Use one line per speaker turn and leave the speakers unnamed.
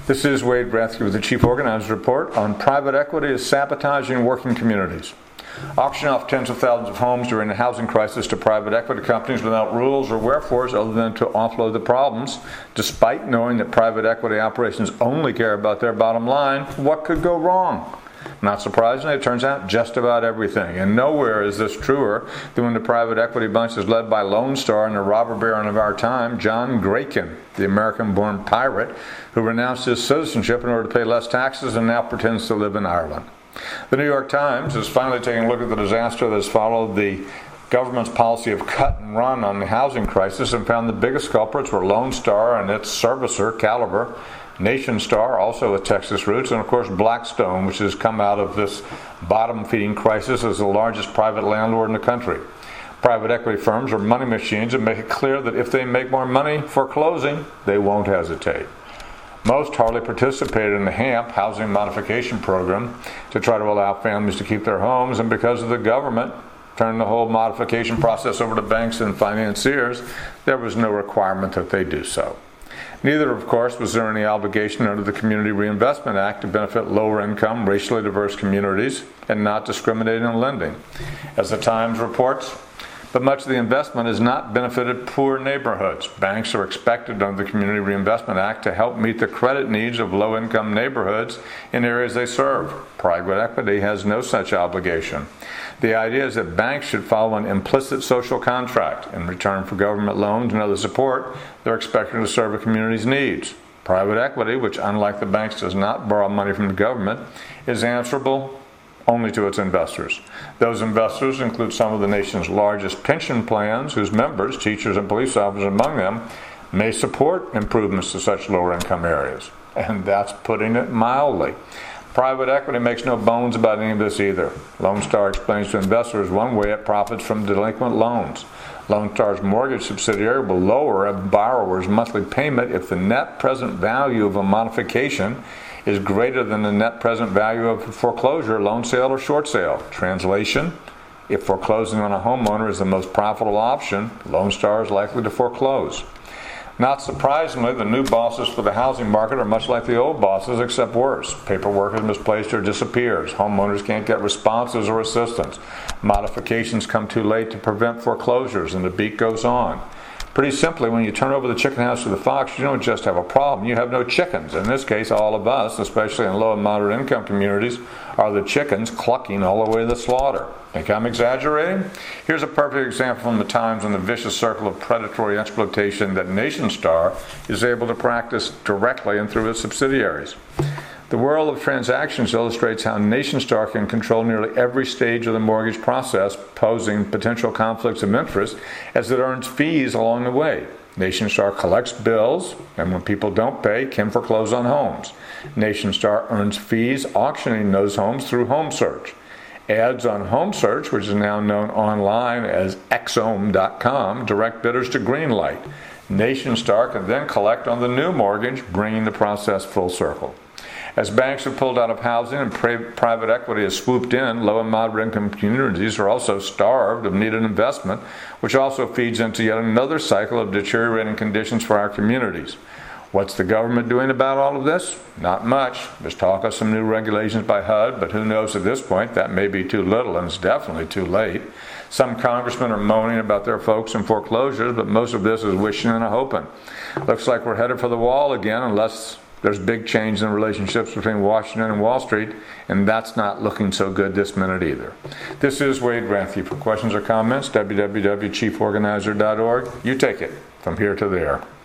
This is Wade Rathke with the Chief Organizer's Report on private equity is sabotaging working communities. Auctioning off tens of thousands of homes during the housing crisis to private equity companies without rules or wherefores other than to offload the problems, despite knowing that private equity operations only care about their bottom line, what could go wrong? Not surprisingly, it turns out just about everything. And nowhere is this truer than when the private equity bunch is led by Lone Star and the robber baron of our time, John Grayken, the American-born pirate who renounced his citizenship in order to pay less taxes and now pretends to live in Ireland. The New York Times is finally taking a look at the disaster that has followed the government's policy of cut and run on the housing crisis and found the biggest culprits were Lone Star and its servicer, Caliber, Nationstar, also with Texas roots, and of course Blackstone, which has come out of this bottom-feeding crisis as the largest private landlord in the country. Private equity firms are money machines and make it clear that if they make more money foreclosing, they won't hesitate. Most hardly participated in the HAMP, Housing Modification Program, to try to allow families to keep their homes, and because of the government turned the whole modification process over to banks and financiers, there was no requirement that they do so. Neither, of course, was there any obligation under the Community Reinvestment Act to benefit lower-income, racially diverse communities and not discriminate in lending. As the Times reports, but much of the investment has not benefited poor neighborhoods. Banks are expected under the Community Reinvestment Act to help meet the credit needs of low-income neighborhoods in areas they serve. Private equity has no such obligation. The idea is that banks should follow an implicit social contract. In return for government loans and other support, they're expected to serve a community's needs. Private equity, which unlike the banks does not borrow money from the government, is answerable only to its investors. Those investors include some of the nation's largest pension plans, whose members, teachers and police officers among them, may support improvements to such lower income areas. And that's putting it mildly. Private equity makes no bones about any of this either. Lone Star explains to investors one way it profits from delinquent loans. Lone Star's mortgage subsidiary will lower a borrower's monthly payment if the net present value of a modification is greater than the net present value of a foreclosure, loan sale, or short sale. Translation: if foreclosing on a homeowner is the most profitable option, Lone Star is likely to foreclose. Not surprisingly, the new bosses for the housing market are much like the old bosses, except worse. Paperwork is misplaced or disappears. Homeowners can't get responses or assistance. Modifications come too late to prevent foreclosures, and the beat goes on. Pretty simply, when you turn over the chicken house to the fox, you don't just have a problem, you have no chickens. In this case, all of us, especially in low and moderate income communities, are the chickens clucking all the way to the slaughter. Think I'm exaggerating? Here's a perfect example from the Times on the vicious circle of predatory exploitation that Nationstar is able to practice directly and through its subsidiaries. The world of transactions illustrates how Nationstar can control nearly every stage of the mortgage process, posing potential conflicts of interest as it earns fees along the way. Nationstar collects bills, and when people don't pay, can foreclose on homes. Nationstar earns fees auctioning those homes through HomeSearch. Ads on HomeSearch, which is now known online as Xome.com, direct bidders to Greenlight. Nationstar can then collect on the new mortgage, bringing the process full circle. As banks have pulled out of housing and private equity has swooped in, low and moderate income communities are also starved of needed investment, which also feeds into yet another cycle of deteriorating conditions for our communities. What's the government doing about all of this? Not much. There's talk of some new regulations by HUD, but who knows at this point? That may be too little, and it's definitely too late. Some congressmen are moaning about their folks in foreclosures, but most of this is wishing and a hoping. Looks like we're headed for the wall again, unless there's big change in relationships between Washington and Wall Street, and that's not looking so good this minute either. This is Wade Rathke. For questions or comments, www.chieforganizer.org. You take it from here to there.